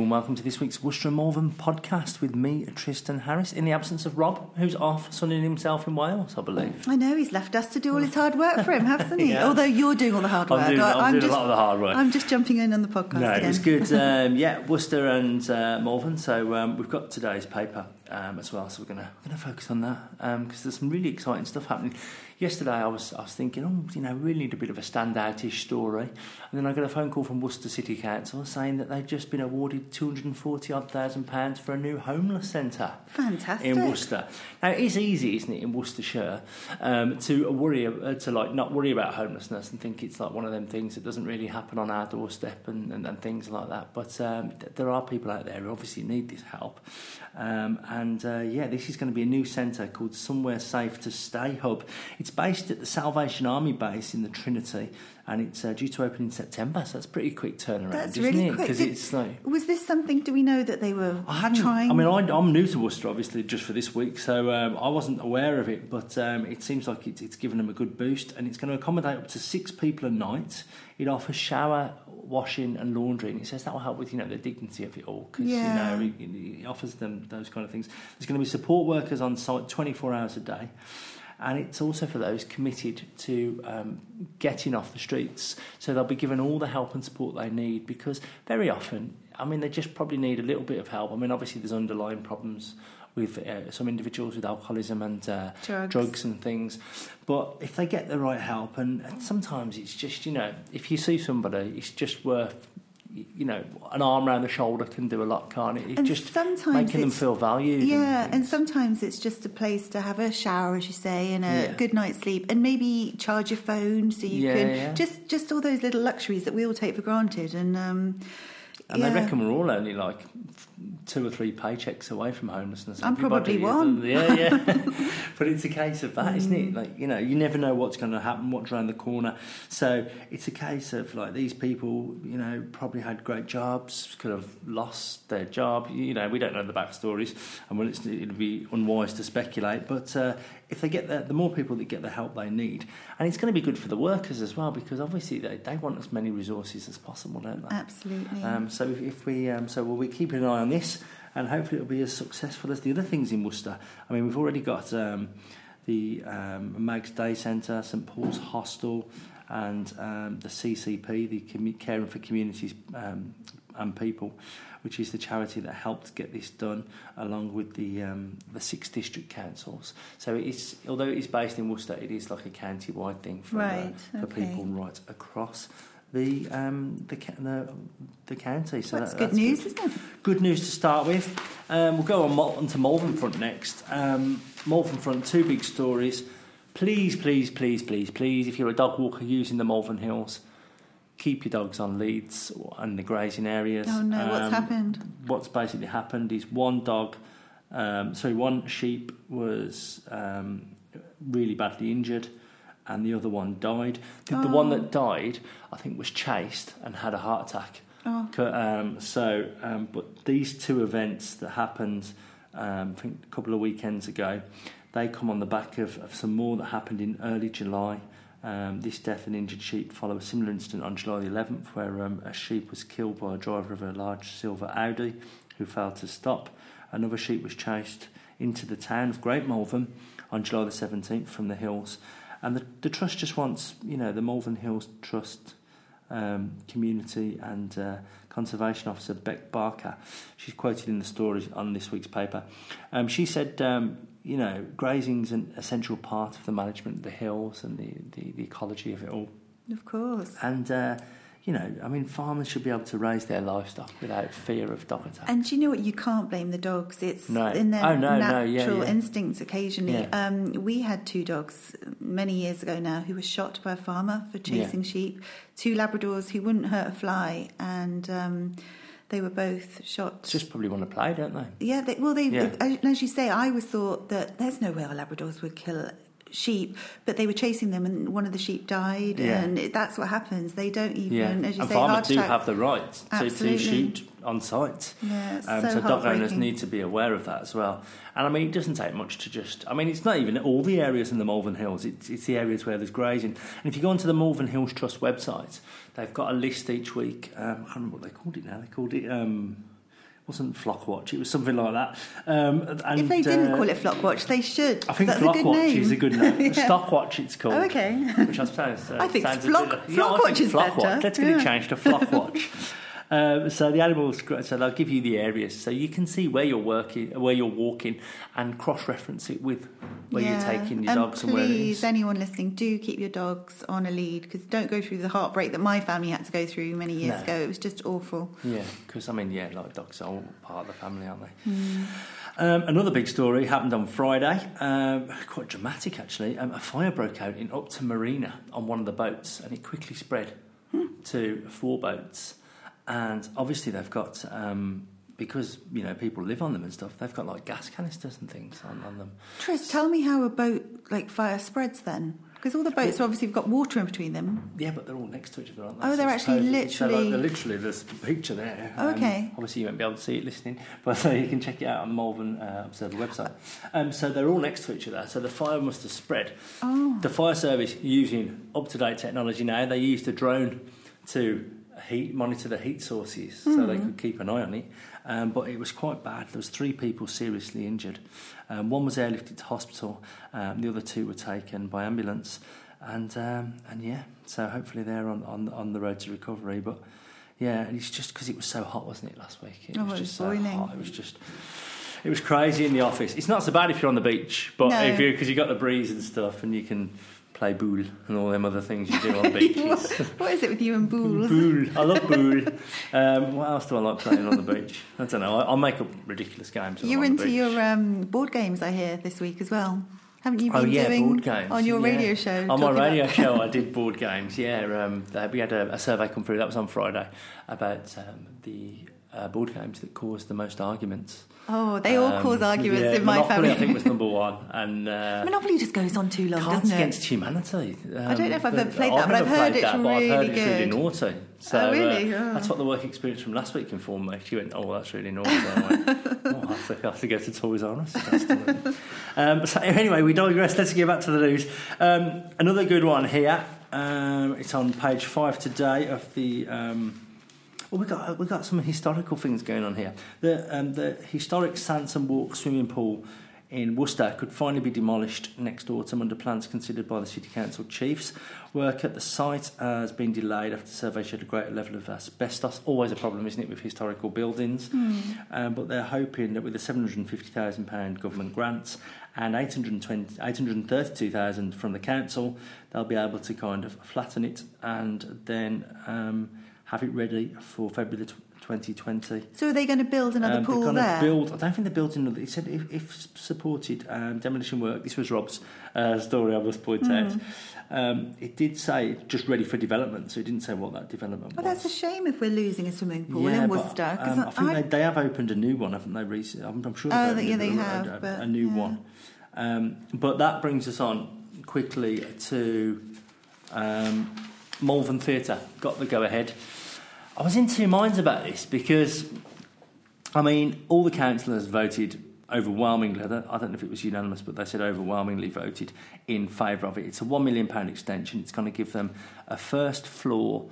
and welcome to this week's Worcester and Malvern podcast with me, Tristan Harris, in the absence of Rob, who's off sunning himself in Wales, I believe. I know, he's left us to do all his hard work for him, hasn't he? Yeah. Although you're doing all the hard work. I'm doing a lot of the hard work. I'm just jumping in on the podcast No, again. it was good. Worcester and Malvern. So we've got today's paper as well, so we're going to focus on that because there's some really exciting stuff happening. Yesterday I was thinking, we really need a bit of a standout-ish story, and then I got a phone call from Worcester City Council saying that they've just been awarded £240,000 for a new homeless centre. Fantastic. In Worcester. Now it is easy, isn't it, in Worcestershire, to not worry about homelessness and think it's like one of them things that doesn't really happen on our doorstep and things like that. But there are people out there who obviously need this help, this is going to be a new centre called Somewhere Safe to Stay Hub. It's based at the Salvation Army base in the Trinity, and it's due to open in September, so that's a pretty quick turnaround. That's isn't really it? quick. It's like, was this something, do we know that they were trying? I'm new to Worcester, obviously, just for this week, so I wasn't aware of it, but it seems like it's given them a good boost, and it's going to accommodate up to 6 people a night. It offers shower, washing and laundry, and it says that will help with the dignity of it all, because it offers them those kind of things. There's going to be support workers on site 24 hours a day. And it's also for those committed to getting off the streets. So they'll be given all the help and support they need, because very often, they just probably need a little bit of help. Obviously there's underlying problems with some individuals with alcoholism and drugs and things. But if they get the right help, and sometimes it's just, if you see somebody, it's just worth... an arm around the shoulder can do a lot, can't it? It's just making them feel valued. Yeah, and sometimes it's just a place to have a shower, as you say, and a good night's sleep, and maybe charge your phone so you can... Just all those little luxuries that we all take for granted. And they reckon we're all only like 2 or 3 paychecks away from homelessness. I'm probably one. Yeah. But it's a case of that, isn't it? You never know what's going to happen, what's around the corner. So it's a case of these people, probably had great jobs, could have lost their job. We don't know the backstories, and it'd be unwise to speculate. But if they get the more people that get the help they need, and it's going to be good for the workers as well, because obviously they want as many resources as possible, don't they? Absolutely. So if we we'll be keeping an eye on this, and hopefully it'll be as successful as the other things in Worcester. We've already got the Mags Day Centre, St Paul's Hostel, and the CCP, the Caring for Communities and People, which is the charity that helped get this done, along with the 6 district councils. So although it is based in Worcester, it is like a county-wide thing for people right across the county. So that's good news, isn't it? Good news to start with. We'll go on to Malvern Front next. Malvern Front, 2 big stories. Please, if you're a dog walker using the Malvern Hills, keep your dogs on leads and the grazing areas. Oh no, what's happened? What's basically happened is one sheep was really badly injured, and the other one died. The one that died, I think, was chased and had a heart attack. But these 2 events that happened, I think a couple of weekends ago, they come on the back of some more that happened in early July. This death and injured sheep follow a similar incident on July the 11th, where a sheep was killed by a driver of a large silver Audi who failed to stop. Another sheep was chased into the town of Great Malvern on July the 17th from the hills. And the Trust just wants, the Malvern Hills Trust Community and Conservation Officer Beck Barker, she's quoted in the story on this week's paper. She said, grazing's an essential part of the management of the hills and the ecology of it all. Of course. And, farmers should be able to raise their livestock without fear of dog attack. And do you know what? You can't blame the dogs. It's in their natural instincts occasionally. Yeah. We had 2 dogs many years ago now who were shot by a farmer for chasing sheep. 2 Labradors who wouldn't hurt a fly, and they were both shot. Just probably want to play, don't they? Yeah. As you say, I always thought that there's no way our Labradors would kill sheep, but they were chasing them, and one of the sheep died, and that's what happens. They don't even, as you say, farmers do have the right to shoot on site. Yeah, so dog owners need to be aware of that as well. And it doesn't take much to just... it's not even all the areas in the Malvern Hills. It's the areas where there's grazing. And if you go onto the Malvern Hills Trust website, they've got a list each week. I can't remember what they called it now. They called it wasn't Flockwatch, it was something like that. And if they didn't call it Flockwatch, they should. I think Flockwatch is a good name. Stockwatch it's called. Oh, okay. Which I suppose I think Flockwatch is better. Let's get it changed to Flockwatch. So the animals, so they'll give you the areas, so you can see where you're walking, and cross-reference it with where you're taking your dogs and where it is. Please, anyone listening, do keep your dogs on a lead, because don't go through the heartbreak that my family had to go through many years ago. It was just awful. Yeah, because like dogs are all part of the family, aren't they? Another big story happened on Friday, quite dramatic actually. A fire broke out in Upton Marina on one of the boats, and it quickly spread to 4 boats. And obviously they've got, because, people live on them and stuff, they've got like gas canisters and things on them. Tris, tell me how a boat fire spreads then. Because all the boats obviously have got water in between them. Yeah, but they're all next to each other, aren't they? Oh, they're actually literally... there's a picture there. Okay. Obviously you won't be able to see it listening, but you can check it out on the Malvern Observer website. So they're all next to each other, so the fire must have spread. Oh. The fire service, using up-to-date technology now, they used a drone to monitor the heat sources so they could keep an eye on it, but it was quite bad. There was 3 people seriously injured. One was airlifted to hospital, the other 2 were taken by ambulance, and so hopefully they're on the road to recovery. But yeah, and it's just because it was so hot, wasn't it, last week? It was just boiling. So hot. It was crazy in the office. It's not so bad if you're on the beach, but because you got the breeze and stuff, and you can play boule and all them other things you do on beaches. What is it with you and boules? Boule. I love boule. What else do I like playing on the beach? I don't know. I'll make up ridiculous games. You're into your board games, I hear, this week as well. Haven't you been doing board games on your radio show? On my radio show, I did board games. Yeah, we had a survey come through. That was on Friday about the board games that caused the most arguments. Oh, they all cause arguments in my Monopoly, family. I think, was number 1. And Monopoly just goes on too long, Cards doesn't it? Against Humanity. I don't know if I've ever played that, but I've heard it's really good. It's really naughty. So, oh, really? That's what the work experience from last week informed me. She went, "Oh, that's really naughty." I went, "Oh, I have to go to Toys R Us." So anyway, we digress. Let's get back to the news. Another good one here. It's on page 5 today of the. Well, we got some historical things going on here. The historic Sansom Walk swimming pool in Worcester could finally be demolished next autumn under plans considered by the City Council chiefs. Work at the site has been delayed after the survey showed a greater level of asbestos. Always a problem, isn't it, with historical buildings? But they're hoping that with the £750,000 government grants and $832,000 from the council, they'll be able to kind of flatten it and then have it ready for February 2020. So are they going to build another pool there? I don't think they're building another. He said if supported demolition work, this was Rob's story, I must point out. It did say just ready for development, so it didn't say what that development was. Well, that's a shame if we're losing a swimming pool in Worcester. I think they have opened a new one, haven't they, recently? I'm sure they have a new one. But that brings us on quickly to Malvern Theatre. Got the go-ahead. I was in 2 minds about this because, all the councillors voted overwhelmingly. I don't know if it was unanimous, but they said overwhelmingly voted in favour of it. It's a £1 million extension. It's going to give them a first floor,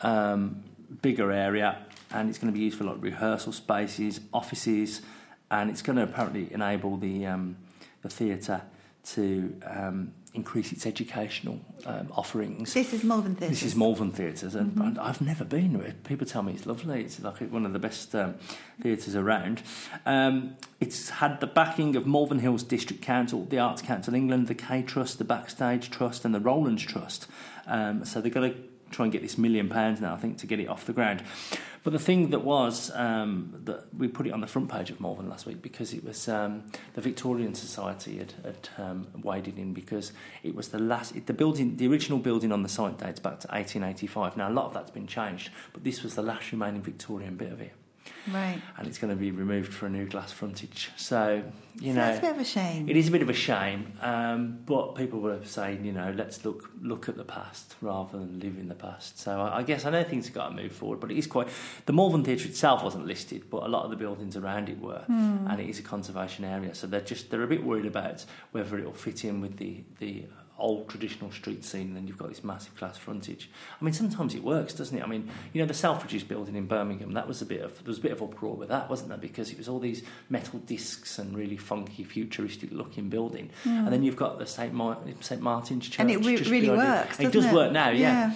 bigger area, and it's going to be used for rehearsal spaces, offices, and it's going to apparently enable the theatre to increase its educational offerings. This is Malvern Theatres. This is Malvern Theatres, and I've never been to it. People tell me it's lovely. It's like one of the best theatres around. It's had the backing of Malvern Hills District Council, the Arts Council England, the K Trust, the Backstage Trust, and the Rowlands Trust. So they're going to try and get this £1 million now, I think, to get it off the ground. But the thing that was that we put it on the front page of Malvern last week because it was the Victorian Society had waded in because it was the original building on the site dates back to 1885. Now a lot of that's been changed, but this was the last remaining Victorian bit of it. Right. And it's going to be removed for a new glass frontage. So, that's a bit of a shame. It is a bit of a shame, but people were saying, let's look at the past rather than live in the past. So I guess I know things have got to move forward, but it is quite... The Malvern Theatre itself wasn't listed, but a lot of the buildings around it were, and it is a conservation area. So they're a bit worried about whether it'll fit in with the old traditional street scene, and then you've got this massive glass frontage. I mean, sometimes it works, doesn't it? I mean, you know, the Selfridges building in Birmingham, there was a bit of uproar with that, wasn't there? Because it was all these metal discs and really funky, futuristic looking building. And then you've got the St. Martin's Church. And it really works, it does work now, yeah.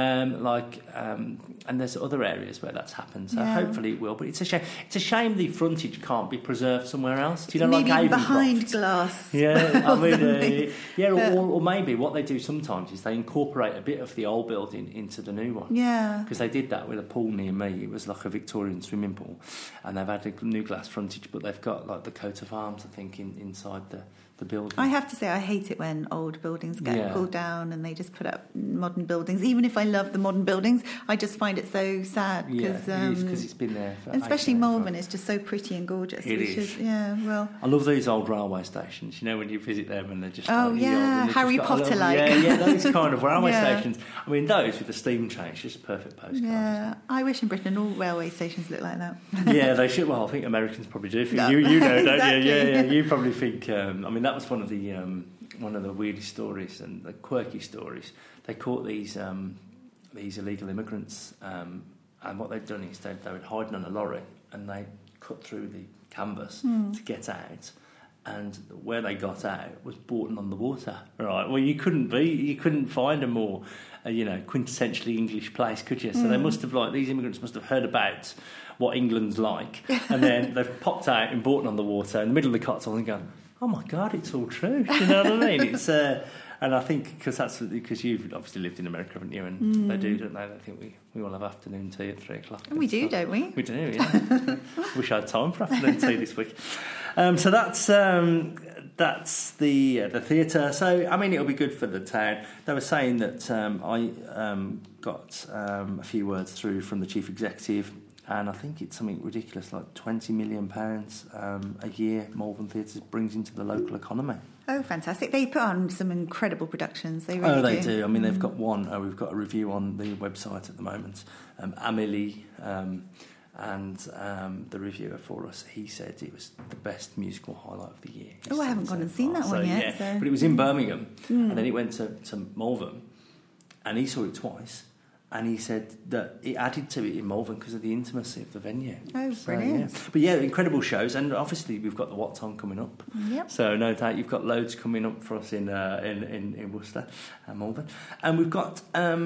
And there's other areas where that's happened, so hopefully it will. But it's a shame. It's a shame the frontage can't be preserved somewhere else. Do you know, maybe like behind glass? Yeah, I mean, or maybe what they do sometimes is they incorporate a bit of the old building into the new one. Yeah, because they did that with a pool near me. It was like a Victorian swimming pool, and they've had a new glass frontage, but they've got like the coat of arms, I think, inside the building. I have to say, I hate it when old buildings get pulled down and they just put up modern buildings. Even if I love the modern buildings, I just find it so sad. Because it's been there for especially Malvern is just so pretty and gorgeous. It is. Well, I love these old railway stations. You know, when you visit them and they're just Harry Potter like. Yeah, those kind of railway stations. I mean, those with the steam train, just a perfect postcard. Yeah, I wish in Britain all railway stations look like that. Yeah, they should. Well, I think Americans probably do. You know, don't exactly. you? Yeah. You probably think. I mean, that was one of the weirdest stories and the quirky stories. They caught these illegal immigrants, and what they'd done is they were hiding on a lorry, and they cut through the canvas to get out. And where they got out was Bourton on the Water, right? Well, you couldn't find a more, quintessentially English place, could you? So they must have, these immigrants must have heard about what England's like, and then they've popped out in Bourton on the Water in the middle of the Cotswolds and gone, oh my God, it's all true. You know what I mean? It's and I think because you've obviously lived in America, haven't you? And they do, don't they? They think we all have afternoon tea at 3:00. And we do, don't we? We do, yeah. Wish I had time for afternoon tea this week. So that's the theatre. So I mean, it'll be good for the town. They were saying that I got a few words through from the chief executive. And I think it's something ridiculous, like £20 million a year Malvern Theatres brings into the local economy. Oh, fantastic. They put on some incredible productions. They really they do. I mean, they've got one. We've got a review on the website at the moment. Amélie and the reviewer for us, he said it was the best musical highlight of the year. I haven't gone and seen that one yet. Yeah. So. But it was in Birmingham, and then it went to Malvern, and he saw it twice. And he said that it added to it in Malvern because of the intimacy of the venue. Oh, brilliant. Yeah. But yeah, incredible shows. And obviously we've got the What's On coming up. Yep. So no doubt you've got loads coming up for us in Worcester and Malvern. And we've got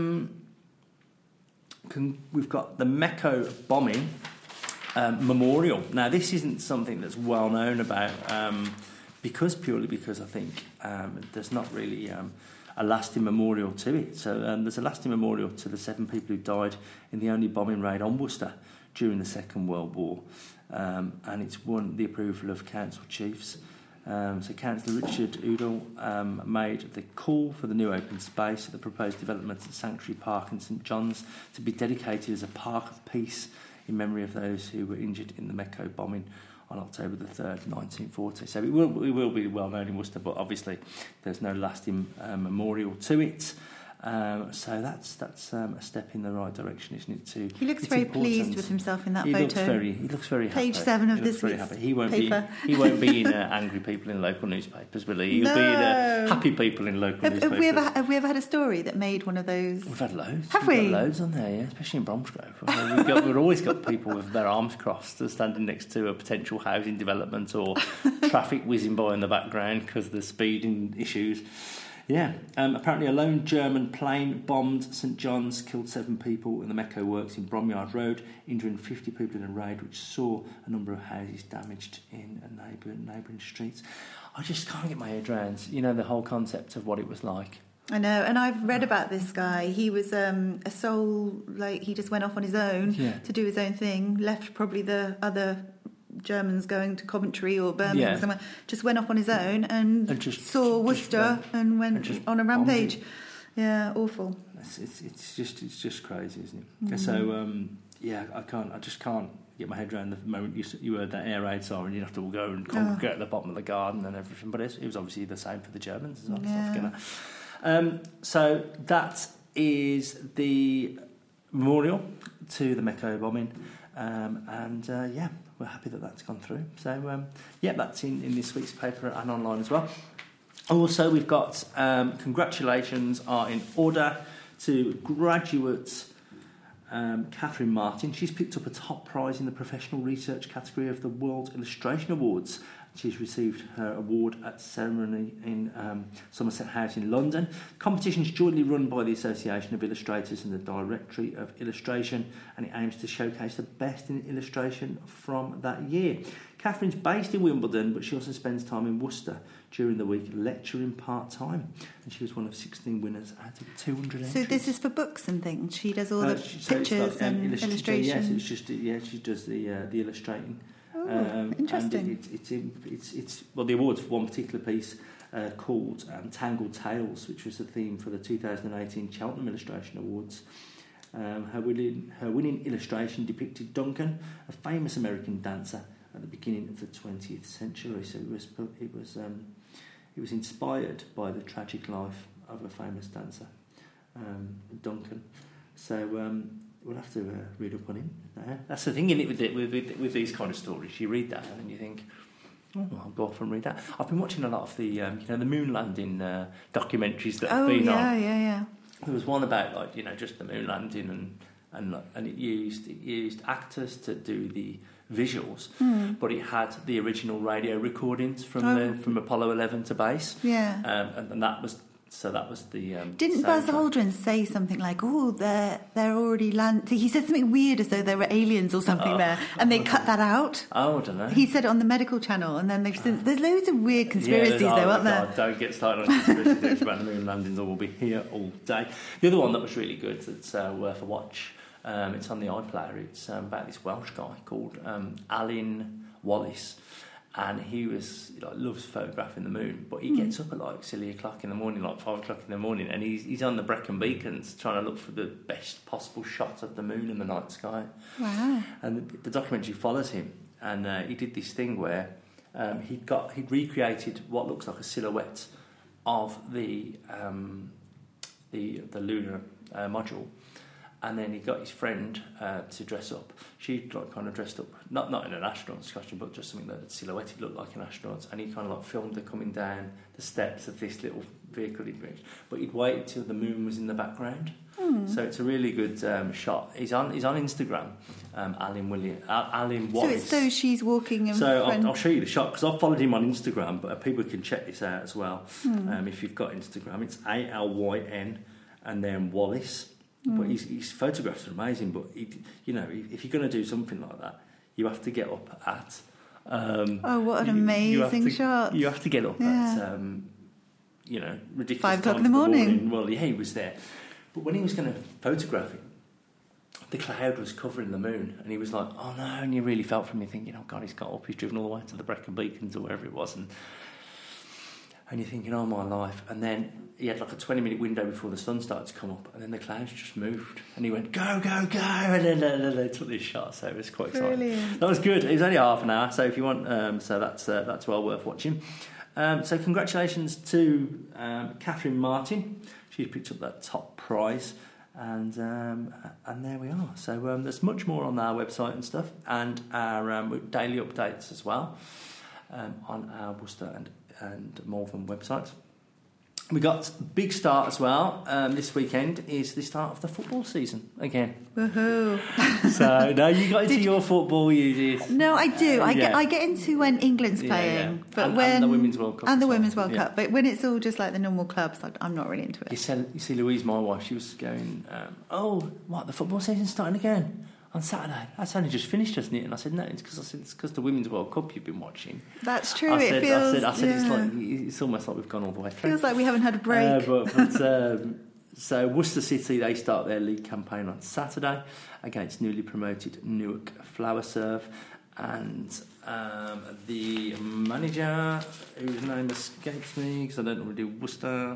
the Mecco bombing memorial. Now, this isn't something that's well known about purely because I think there's not really... a lasting memorial to it. So there's a lasting memorial to the 7 people who died in the only bombing raid on Worcester during the Second World War. And it's won the approval of council chiefs. So Councillor Richard Udall made the call for the new open space at the proposed development at Sanctuary Park in St John's to be dedicated as a park of peace in memory of those who were injured in the Mecco bombing on October the 3rd, 1940. So it will be well known in Worcester, but obviously there's no lasting memorial to it. So that's a step in the right direction, isn't it? He looks very pleased with himself in that photo. He looks very happy. Page 7 of this week's paper. He won't be in angry people in local newspapers, will he? He'll be in happy people in local newspapers. Have we ever had a story that made one of those? We've had loads. Have we? We've got loads on there, yeah, especially in Bromsgrove. We've always got people with their arms crossed standing next to a potential housing development or traffic whizzing by in the background because of the speeding issues. Yeah, apparently a lone German plane bombed St John's, killed 7 people in the Mecco works in Bromyard Road, injuring 50 people in a raid which saw a number of houses damaged in neighbouring streets. I just can't get my head around, the whole concept of what it was like. I know, and I've read about this guy. He was a sole, he just went off on his own to do his own thing, left probably the other Germans going to Coventry or Birmingham somewhere, just went off on his own and saw Worcester and went on a rampage. Yeah, awful. It's just crazy, isn't it? So I just can't get my head around the moment you heard that air raid siren. You'd have to go and congregate at the bottom of the garden and everything. But it was obviously the same for the Germans as well. Yeah. So that is the memorial to the Mecco bombing, we're happy that that's gone through. So, that's in this week's paper and online as well. Also, we've got congratulations are in order to graduate Catherine Martin. She's picked up a top prize in the professional research category of the World Illustration Awards. She's received her award at ceremony in Somerset House in London. Competition is jointly run by the Association of Illustrators and the Directory of Illustration, and it aims to showcase the best in illustration from that year. Catherine's based in Wimbledon, but she also spends time in Worcester during the week lecturing part-time, and she was one of 16 winners out of 200 entries. So this is for books and things? She does all the pictures and illustrations? Yes, it's just, she does the illustrating. Interesting. And it's the awards for one particular piece called Tangled Tales, which was the theme for the 2018 Cheltenham Illustration Awards. Her winning illustration depicted Duncan, a famous American dancer at the beginning of the 20th century. So it was inspired by the tragic life of a famous dancer, Duncan. So we'll have to read up on him. That's the thing, isn't it, with these kind of stories? You read that and then you think, oh, I'll go off and read that. I've been watching a lot of the the moon landing documentaries that have been on. Yeah. There was one about just the moon landing and it used actors to do the visuals, but it had the original radio recordings from Apollo 11 to base. Yeah. And that was. So that was the. Didn't Buzz Aldrin say something like, "Oh, they're already land"? He said something weird as though there were aliens or something there, and they cut that out. Oh, I don't know. He said it on the medical channel, and then they've since. There's loads of weird conspiracies, aren't there? Don't get started on conspiracy theories about the moon landings, or we'll be here all day. The other one that was really good, that's worth a watch. It's on the iPlayer. It's about this Welsh guy called Alan Wallace. And he loves photographing the moon, but he gets up at silly o'clock in the morning, 5 o'clock in the morning, and he's on the Brecon Beacons trying to look for the best possible shot of the moon in the night sky. Wow! And the documentary follows him, and he did this thing where he'd recreated what looks like a silhouette of the lunar module. And then he got his friend to dress up. She kind of dressed up, not in an astronaut's costume, but just something that silhouetted looked like an astronaut. And he kind of filmed her coming down the steps of this little vehicle he'd reached. But he'd waited till the moon was in the background. So it's a really good shot. He's on Instagram, Alan Wallace. So it's those she's walking in front. I'll show you the shot because I've followed him on Instagram, but people can check this out as well. If you've got Instagram, it's ALYN and then Wallace. But his photographs are amazing. But if you're going to do something like that, you have to get up at. What an amazing shot! You have to get up at ridiculous 5 o'clock in the morning. Well, he was there, but when he was going to photograph it, the cloud was covering the moon, and he was like, "Oh no!" And you really felt for me, thinking, "Oh God, he's got up. He's driven all the way to the Brecon Beacons or wherever it was." And you're thinking, oh my life. And then he had a 20-minute window before the sun started to come up, and then the clouds just moved. And he went, go, go, go. And then they took this shot, so it was quite exciting. Brilliant. That was good. It was only half an hour, so if you want, so that's well worth watching. So congratulations to Catherine Martin. She's picked up that top prize. And there we are. So there's much more on our website and stuff, and our daily updates as well on our Worcester and Malvern websites. We got big start as well. This weekend is the start of the football season again. Woohoo! So now you got into your football, you did. No, I do. I get into when England's playing, but and the Women's World Cup and the Women's World Cup. But when it's all just like the normal clubs, I'm not really into it. You see, Louise, my wife, she was going, the football season's starting again on Saturday. That's only just finished, hasn't it? And I said, no, it's because the Women's World Cup you've been watching. That's true. I said, it's almost like we've gone all the way through. Feels like we haven't had a break. So Worcester City, they start their league campaign on Saturday against newly promoted Newark Flower Serve, and the manager, whose name escapes me because I don't really do Worcester.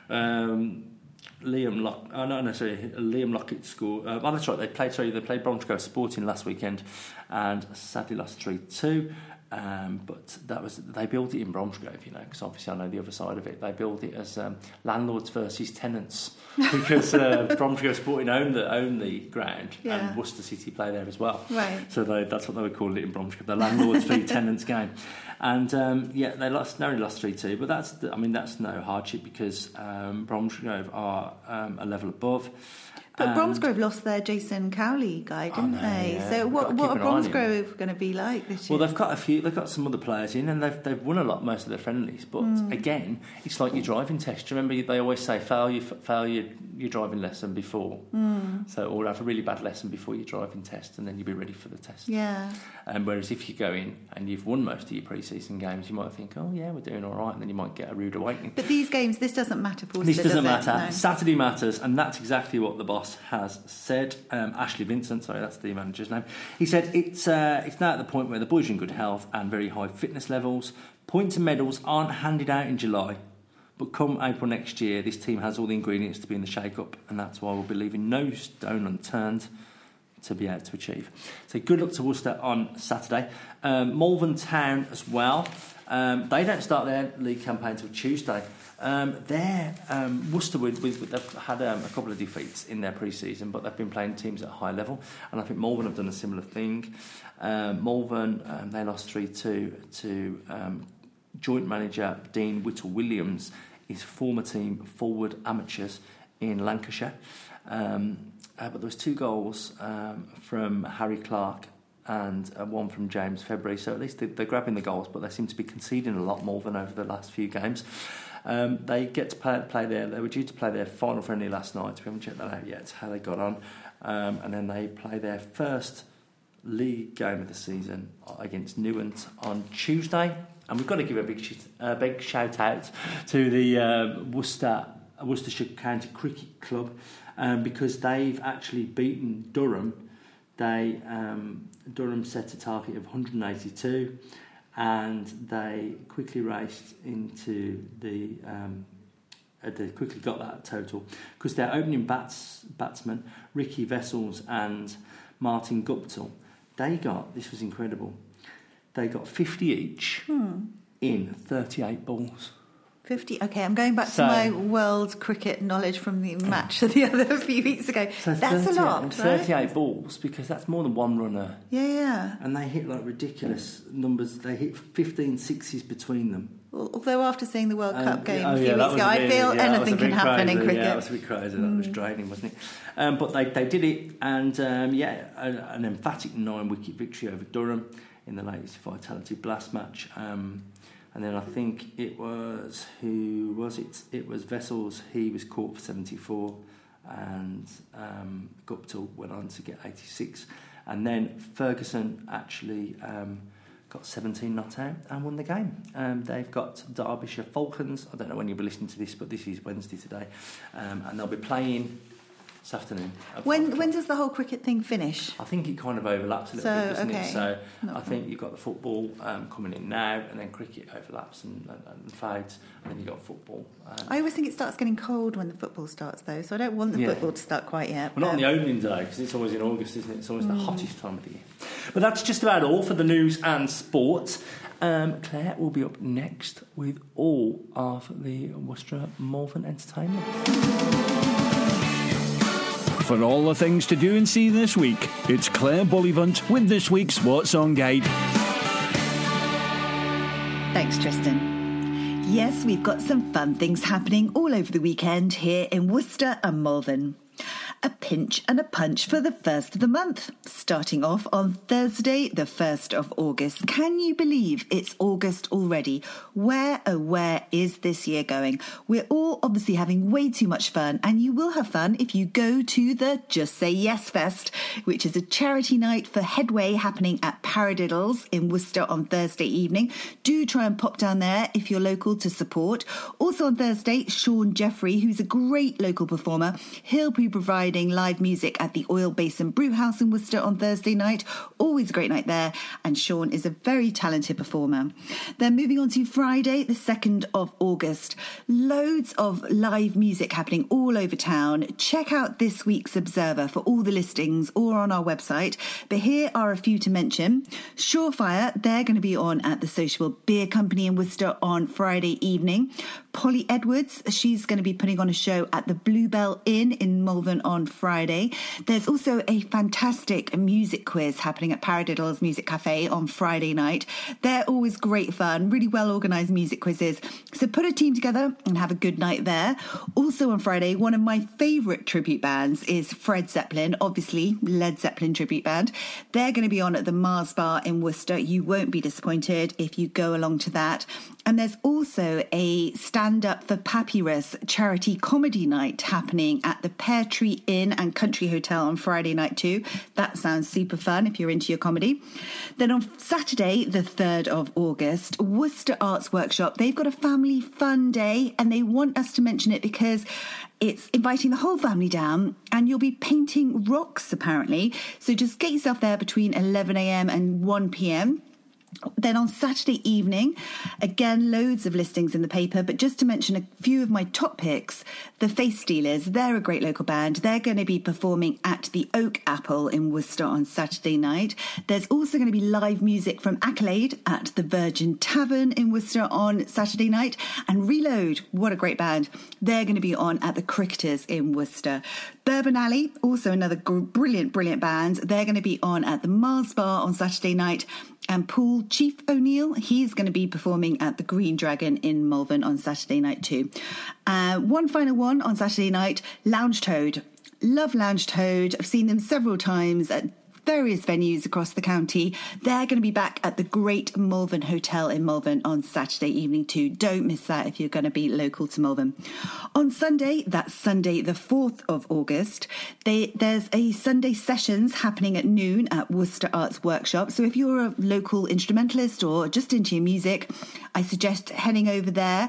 Liam Lockett scored. That's right. They played Bromsgrove Sporting last weekend, and sadly lost 3-2. But they built it in Bromsgrove, because obviously I know the other side of it. They built it as landlords versus tenants, because Bromsgrove Sporting own the ground, and Worcester City play there as well. Right. So that's what they would call it in Bromsgrove, the landlords v tenants game. And they only lost 3-2, but that's no hardship, because Bromsgrove are a level above. But Bromsgrove lost their Jason Cowley guy, didn't they? Yeah. So what are Bromsgrove going to be like this year? Well, they've got some other players in, and they've won a lot, most of their friendlies. But again, it's like your driving test. Remember, they always say fail your driving lesson before. Or have a really bad lesson before your driving test, and then you'll be ready for the test. Yeah. Whereas if you go in and you've won most of your pre-season games, you might think, oh yeah, we're doing all right, and then you might get a rude awakening. But these games, this doesn't matter for This doesn't matter. No. Saturday matters, and that's exactly what the boss has said. Ashley Vincent, sorry, that's the manager's name. He said it's now at the point where the boys are in good health and very high fitness levels. Points and medals aren't handed out in July, but come April next year, this team has all the ingredients to be in the shake-up, and that's why we'll be leaving no stone unturned to be able to achieve. So good luck to Worcester on Saturday. Malvern Town as well. They don't start their league campaign until Tuesday. Worcester, they've had a couple of defeats in their pre-season, but they've been playing teams at a high level, and I think Malvern have done a similar thing. Malvern, they lost 3-2 to joint manager Dean Whittle-Williams, his former team Forward Amateurs in Lancashire. But there was 2 goals from Harry Clark and one from James February, so at least they're grabbing the goals, but they seem to be conceding a lot more than over the last few games. They get to play there. They were due to play their final friendly last night. We haven't checked that out yet, how they got on. And then they play their first league game of the season against Newent on Tuesday. And we've got to give a big shout out to the Worcestershire County Cricket Club, because they've actually beaten Durham. Durham set a target of 182, and they quickly raced into they quickly got that total, because their opening batsmen Ricky Vessels and Martin Guptill, this was incredible, they got 50 each in 38 balls. 50. Okay, I'm going back to my world cricket knowledge from the match the other few weeks ago. So that's a lot, 38 right? balls, because that's more than one runner. Yeah. And they hit like ridiculous numbers. They hit 15 sixes between them. Although after seeing the World Cup game a few weeks ago, I feel anything can happen in cricket. Yeah, that was a bit crazy. That was draining, wasn't it? But they did it, and an emphatic 9-wicket victory over Durham in the latest Vitality Blast match. And then I think it was, who was it? It was Vessels. He was caught for 74, and Guptill went on to get 86. And then Ferguson actually got 17 not out and won the game. They've got Derbyshire Falcons. I don't know when you'll be listening to this, but this is Wednesday today. And they'll be playing this afternoon. When does the whole cricket thing finish? I think it kind of overlaps a little bit, doesn't it? So I think you've got the football coming in now, and then cricket overlaps and fades, and then you've got football. I always think it starts getting cold when the football starts, though, so I don't want the football to start quite yet. Well, not on the opening day, because it's always in August, isn't it? It's always the hottest time of the year. But that's just about all for the news and sport. Claire will be up next with all of the Worcester Malvern entertainment. For all the things to do and see this week, it's Claire Bullivant with this week's Sports On Guide. Thanks, Tristan. Yes, we've got some fun things happening all over the weekend here in Worcester and Malvern. A pinch and a punch for the first of the month, starting off on Thursday, the 1st of August. Can you believe it's August already? Where, oh where is this year going? We're all obviously having way too much fun, and you will have fun if you go to the Just Say Yes Fest, which is a charity night for Headway happening at Paradiddles in Worcester on Thursday evening. Do try and pop down there if you're local to support. Also on Thursday, Sean Jeffrey, who's a great local performer, he'll be providing live music at the Oil Basin Brewhouse in Worcester on Thursday night. Always a great night there, and Sean is a very talented performer. Then moving on to Friday, the 2nd of August. Loads of live music happening all over town. Check out this week's Observer for all the listings or on our website. But here are a few to mention. Surefire, they're going to be on at the Sociable Beer Company in Worcester on Friday evening. Polly Edwards, she's going to be putting on a show at the Bluebell Inn in Malvern on Friday. There's also a fantastic music quiz happening at Paradiddle's Music Cafe on Friday night. They're always great fun, really well organised music quizzes. So put a team together and have a good night there. Also on Friday, one of my favourite tribute bands is Fred Zeppelin, obviously Led Zeppelin tribute band. They're going to be on at the Mars Bar in Worcester. You won't be disappointed if you go along to that. And there's also a stand-up for Papyrus charity comedy night happening at the Pear Tree Inn and Country Hotel on Friday night too. That sounds super fun if you're into your comedy. Then on Saturday, the 3rd of August, Worcester Arts Workshop, they've got a family fun day and they want us to mention it because it's inviting the whole family down and you'll be painting rocks apparently. So just get yourself there between 11 a.m. and 1 p.m. Then on Saturday evening, again, loads of listings in the paper, but just to mention a few of my top picks, the Face Stealers, they're a great local band. They're going to be performing at the Oak Apple in Worcester on Saturday night. There's also going to be live music from Accolade at the Virgin Tavern in Worcester on Saturday night. And Reload, what a great band. They're going to be on at the Cricketers in Worcester. Bourbon Alley, also another brilliant band. They're going to be on at the Mars Bar on Saturday night. And Paul Chief O'Neill, he's going to be performing at the Green Dragon in Malvern on Saturday night too. One final one on Saturday night, Lounge Toad. Love Lounge Toad. I've seen them several times at various venues across the county. They're going to be back at the Great Malvern Hotel in Malvern on Saturday evening too. Don't miss that if you're going to be local to Malvern. On Sunday, that's Sunday the 4th of August, there's a Sunday sessions happening at noon at Worcester Arts Workshop. So if you're a local instrumentalist or just into your music, I suggest heading over there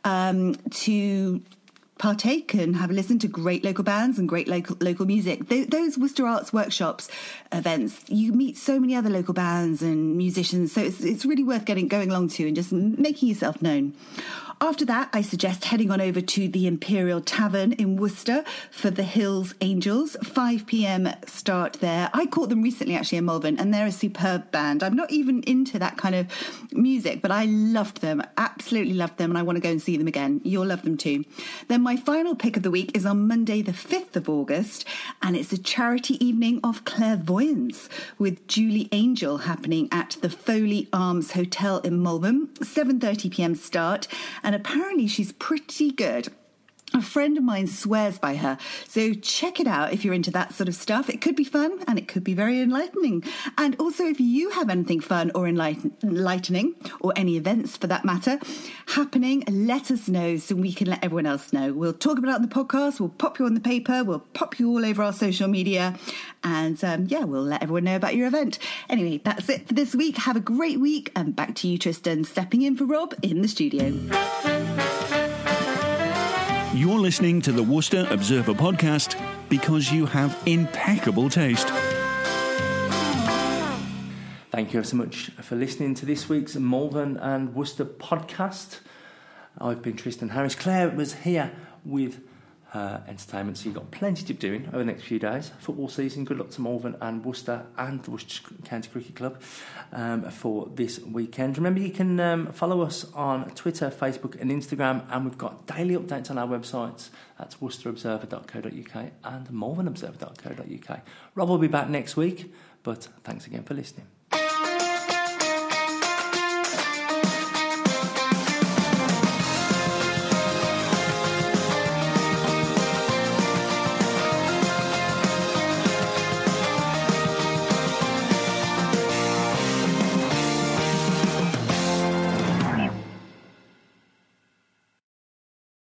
to partake and have a listen to great local bands and great local music. Those Worcester Arts Workshops events, you meet so many other local bands and musicians, so it's really worth going along to and just making yourself known. After that, I suggest heading on over to the Imperial Tavern in Worcester for the Hills Angels. 5 p.m. start there. I caught them recently actually in Malvern and they're a superb band. I'm not even into that kind of music, but I loved them, absolutely loved them, and I want to go and see them again. You'll love them too. Then my final pick of the week is on Monday the 5th of August and it's a charity evening of clairvoyance with Julie Angel happening at the Foley Arms Hotel in Malvern. 7:30 p.m. start. And apparently she's pretty good. A friend of mine swears by her, so check it out if you're into that sort of stuff. It could be fun and it could be very enlightening. And also if you have anything fun or enlightening, or any events for that matter, happening, let us know so we can let everyone else know. We'll talk about it on the podcast, we'll pop you on the paper, we'll pop you all over our social media, and we'll let everyone know about your event. Anyway, that's it for this week. Have a great week, and back to you, Tristan, stepping in for Rob in the studio. You're listening to the Worcester Observer podcast because you have impeccable taste. Thank you ever so much for listening to this week's Malvern and Worcester podcast. I've been Tristan Harris. Claire was here with her entertainment, so you've got plenty to be doing over the next few days. Football season, good luck to Malvern and Worcester and the Worcester County Cricket Club for this weekend. Remember, you can follow us on Twitter, Facebook and Instagram, and we've got daily updates on our websites. That's worcesterobserver.co.uk and malvernobserver.co.uk. Rob will be back next week, but thanks again for listening.